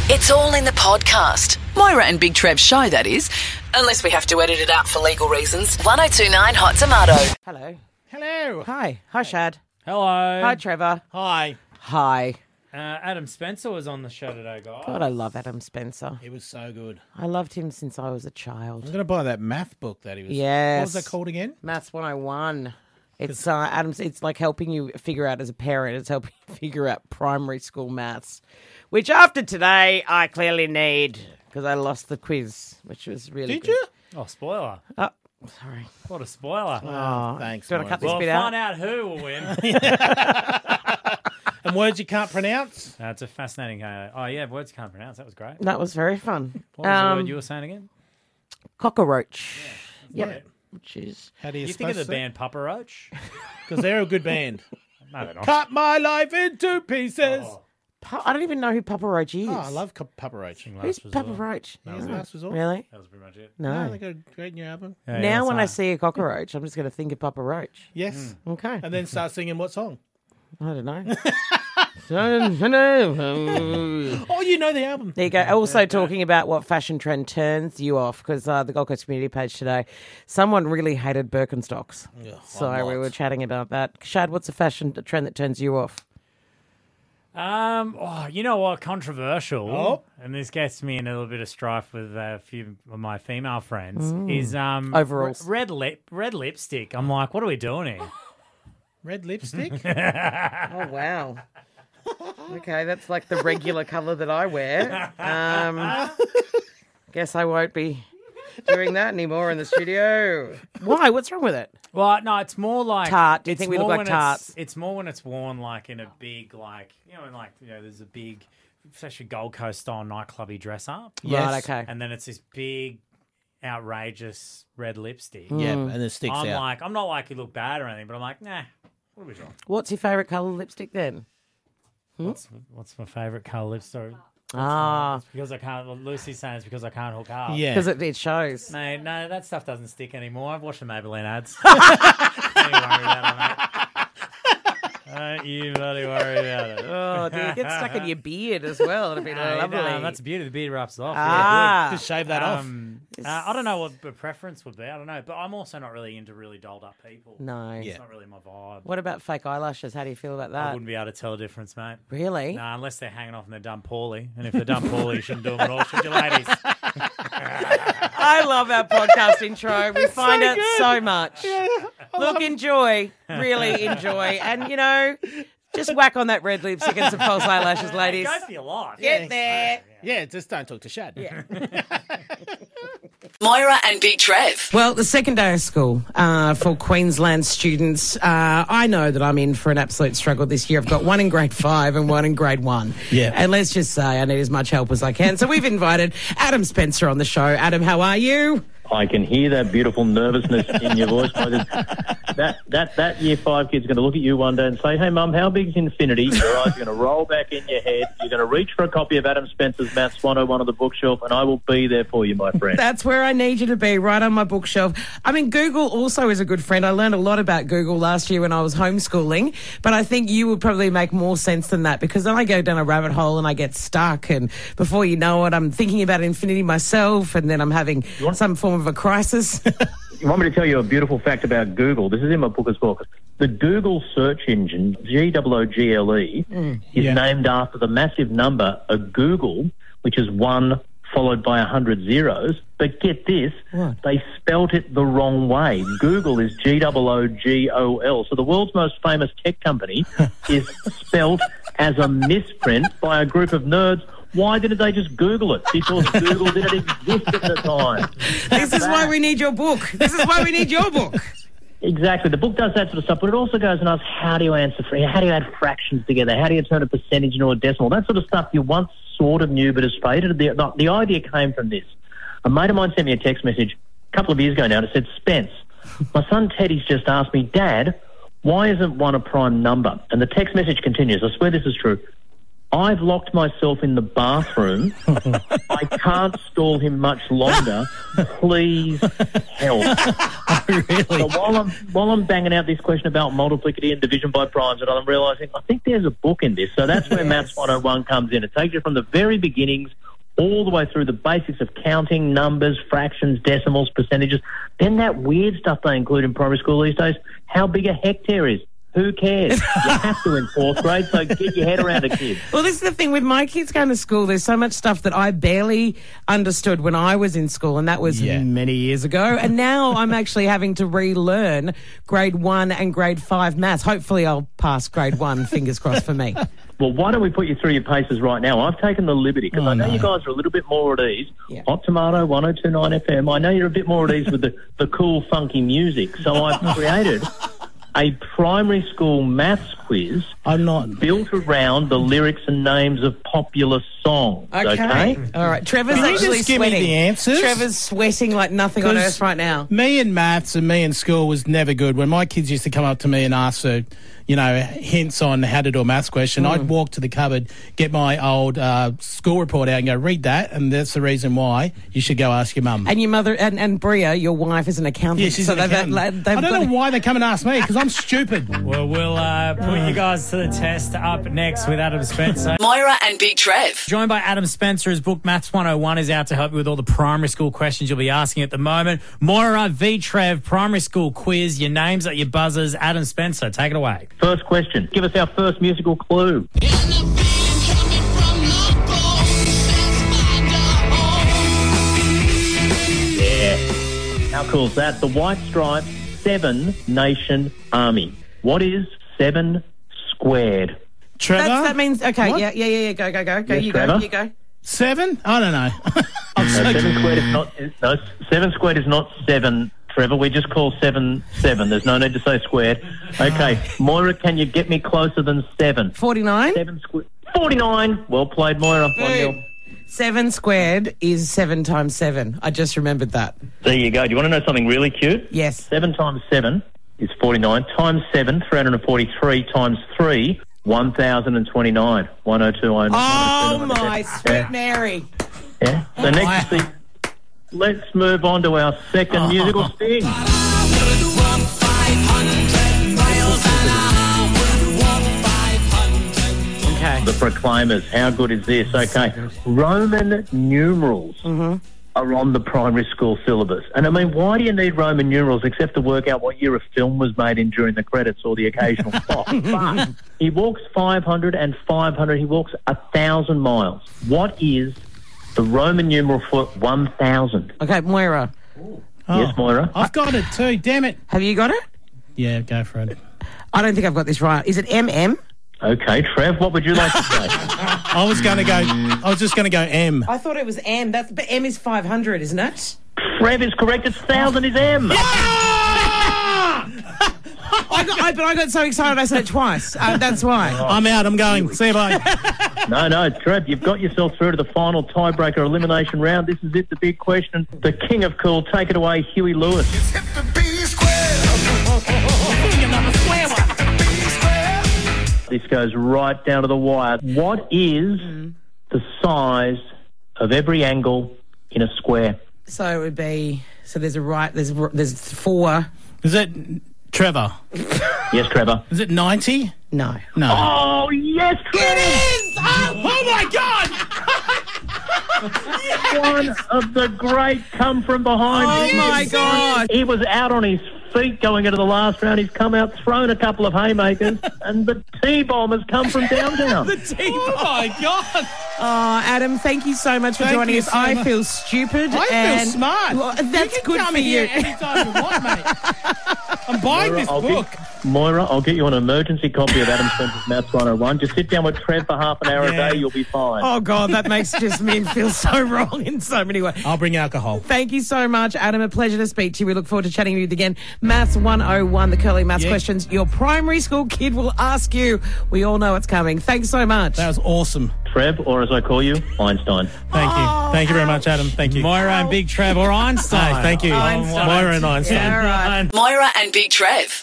It's all in the podcast. Moira and Big Trev's show, that is. Unless we have to edit it out for legal reasons. 1029 Hot Tomato. Hello. Hello. Hi. Hi, Shad. Hello. Hi, Trevor. Hi. Hi. Adam Spencer was on the show today, guys. God, I love Adam Spencer. He was so good. I loved him since I was a I'm child. going to buy that math book that he was. Yes. What was that called again? Maths 101. It's Adam's. It's like helping you figure out as a parent. It's helping you figure out primary school maths, which after today I clearly need because I lost the quiz, which was really. Did good. you? Oh, spoiler. Oh, sorry. What a spoiler. Oh, Thanks. Do you want to cut this Well, bit find out? out who will win. And words you can't pronounce? It's a fascinating game. Oh, yeah, words you can't pronounce. That was great. That was very fun. What was the word you were saying again? Cockroach. Yeah. Yep. Which is How do you, You think of the band Papa Roach? Because they're a good band. No, they're not. Cut my life into pieces. Oh, I don't even know who Papa Roach is. Oh, I love Papa Roach. Who's Last Papa Resort. Roach? That was Last Resort. Really? That was pretty much it. No. No, they got a great new album. Yeah, Now yeah, when I that's see a cockroach, I'm just going to think of Papa Roach. Yes. Okay. And then start singing what song? I don't know. Oh, you know the album. There you go. Also talking about what fashion trend turns you off, because the Gold Coast community page today, someone really hated Birkenstocks. So we were chatting about that. Shad, what's a fashion trend that turns you off? You know what? Controversial. Oh. And this gets me in a little bit of strife with a few of my female friends. Is Overalls. red lipstick. I'm like, what are we doing here? Red lipstick? Oh, wow. Okay, that's like the regular colour that I wear. Guess I won't be doing that anymore in the studio. Why? What's wrong with it? Well, no, it's more like Tart. Do you it's think we look more like when tarts? It's more when it's worn like in a big, there's a big, especially Gold Coast style nightclubby dress up. Yes. Right, okay. And then it's this big, outrageous red lipstick. Yeah, and it sticks I'm out. like, I'm not like you look bad or anything, but I'm like, nah, what are we doing? What's your favourite colour lipstick then? What's my favourite colour lipstick? Ah, Because I can't. Lucy's saying it's because I can't hook up. Yeah. because it shows. No, that stuff doesn't stick anymore. I've watched the Maybelline ads. Don't you worry about it, mate. Don't you bloody worry about it. Oh, do you get stuck in your beard as well? It'd be lovely. That's the beauty. The beard wraps off. Ah. Just shave that off. I don't know what the preference would be. I don't know. But I'm also not really into really dolled up people. No. It's not really my vibe. What about fake eyelashes? How do you feel about I that? wouldn't be able to tell a difference, mate. Really? No, unless they're hanging off and they're done poorly. And if they're done poorly, you shouldn't do them at all, should you, ladies? I love our podcast intro. We find out so much. Look, enjoy. Really enjoy. And, just whack on that red lipstick and some false eyelashes, ladies. Go for your life. Get there. Yeah, just don't talk to Shad. Yeah. Moira and Big Trev. Well, the second day of school for Queensland students, I know that I'm in for an absolute struggle this year. I've got one in grade 5 and one in grade 1. Yeah. And let's just say I need as much help as I can. So we've invited Adam Spencer on the show. Adam, how are you? I can hear that beautiful nervousness in your voice. That year 5 kid's going to look at you one day and say, "Hey, Mum, how big is infinity?" Your eyes are going to roll back in your head. You're going to reach for a copy of Adam Spencer's Maths 101 on the bookshelf, and I will be there for you, my friend. That's where I need you to be, right on my bookshelf. I mean, Google also is a good friend. I learned a lot about Google last year when I was homeschooling, but I think you would probably make more sense than that, because then I go down a rabbit hole and I get stuck, and before you know it, I'm thinking about infinity myself, and then I'm having some form of a crisis. You want me to tell you a beautiful fact about Google? This is in my book as well. The Google search engine, Google, is named after the massive number of Google, which is 1 followed by 100 zeros. But get this, they spelt it the wrong way. Google is Googol. So the world's most famous tech company is spelt as a misprint by a group of nerds. Why didn't they just Google it? Because Google didn't exist at the time. This is why we need your book. This is why we need your book. Exactly. The book does that sort of stuff, but it also goes and asks, how do you answer how do you add fractions together? How do you turn a percentage into a decimal? That sort of stuff you once sort of knew but has faded. The idea came from this. A mate of mine sent me a text message a couple of years ago now and it said, "Spence, my son Teddy's just asked me, Dad, why isn't 1 a prime number?" And the text message continues. I swear this is true. I've locked myself in the bathroom. I can't stall him much longer. Please help. Really? So while I'm banging out this question about multiplicity and division by primes, and I'm realising I think there's a book in this. So that's where Maths 101 comes in. It takes you from the very beginnings all the way through the basics of counting, numbers, fractions, decimals, percentages. Then that weird stuff they include in primary school these days, how big a hectare is. Who cares? You have to in 4th grade, so get your head around it, kid. Well, this is the thing with my kids going to school. There's so much stuff that I barely understood when I was in school, and that was many years ago. And now I'm actually having to relearn grade 1 and grade 5 maths. Hopefully I'll pass grade 1, fingers crossed for me. Well, why don't we put you through your paces right now? I've taken the liberty, because I know you guys are a little bit more at ease. Yeah. Hot Tomato, 102.9 FM. I know you're a bit more at ease with the cool, funky music. So I've created a primary school maths quiz built around the lyrics and names of popular songs. Okay? All right. Trevor's Can you actually just give me sweating. the answers? Trevor's sweating like nothing on 'Cause earth right now. Me and maths and me in school was never good. When my kids used to come up to me and ask for, hints on how to do a maths question, I'd walk to the cupboard, get my old school report out and go, read that, and that's the reason why you should go ask your mum. And your mother, and Bria, your wife, is an accountant. Yeah, she's an accountant. I don't know why they come and ask me, because I'm stupid. Well, we'll put you guys to the test up next with Adam Spencer. Moira and Big Trev. Joined by Adam Spencer. His book Maths 101 is out to help you with all the primary school questions you'll be asking at the moment. Moira v. Trev, primary school quiz. Your names at your buzzers. Adam Spencer, take it away. First question. Give us our first musical clue. Yeah. How cool is that? The White Stripes 7 Nation Army. What is 7 squared? Trevor? That means, okay, What? yeah, go. Yes, You Trevor? go. 7? I don't know. I'm No, so 7 squared is not. No, 7 squared is not 7. Trevor, we just call 7 7. There's no need to say squared. Okay, Moira, can you get me closer than 7? 49? 7 squared. 49. Well played, Moira. 1-0. 7 squared is 7 times 7. I just remembered that. There you go. Do you want to know something really cute? Yes. 7 times 7 is 49. Times 7, 343. Times 3, 1,029. 102. Oh, my sweet Mary. Yeah. So next, let's move on to our second musical sting. Okay. The Proclaimers. How good is this? Okay. Roman numerals are on the primary school syllabus. And I mean, why do you need Roman numerals except to work out what year a film was made in during the credits or the occasional plot? But he walks 500 and 500. He walks 1,000 miles. What is the Roman numeral for 1,000? Okay, Moira. Yes, Moira? I've got it too, damn it. Have you got it? Yeah, go for it. I don't think I've got this right. Is it MM? Okay, Trev, what would you like to say? I was just going to go M. I thought it was M. But M is 500, isn't it? Trev is correct. It's 1,000 is M. I got so excited I said it twice. That's why. I'm out, I'm going. See you, bye. No, Trev, you've got yourself through to the final tiebreaker elimination round. This is it, the big question. The king of cool, take it away, Huey Lewis. This goes right down to the wire. What is the size of every angle in a square? So it would be, there's there's 4. Is it Trevor? Yes, Trevor. Is it 90? No. No. Oh, yes, Trevor! Oh my God! One of the great come from behind. Oh, my God. He was out on his feet going into the last round. He's come out, thrown a couple of haymakers, and the T-bomb has come from downtown. Oh my God! Oh, Adam, thank you so much for Thank joining you us. so I much. feel stupid. I feel smart. Well, that's you can good come for you. here anytime you want, mate. I'm buying this book. Moira, I'll get you an emergency copy of Adam Spencer's Maths 101. Just sit down with Trev for half an hour a day. You'll be fine. Oh, God, that makes just me feel so wrong in so many ways. I'll bring alcohol. Thank you so much, Adam. A pleasure to speak to you. We look forward to chatting with you again. Maths 101, the curly maths questions your primary school kid will ask you. We all know it's coming. Thanks so much. That was awesome. Trev, or as I call you, Einstein. Thank you. Thank you very much, Adam. Thank you. Moira and Big Trev or Einstein. Thank you. Einstein. Moira and Einstein. Yeah, all right. Moira and Big Trev.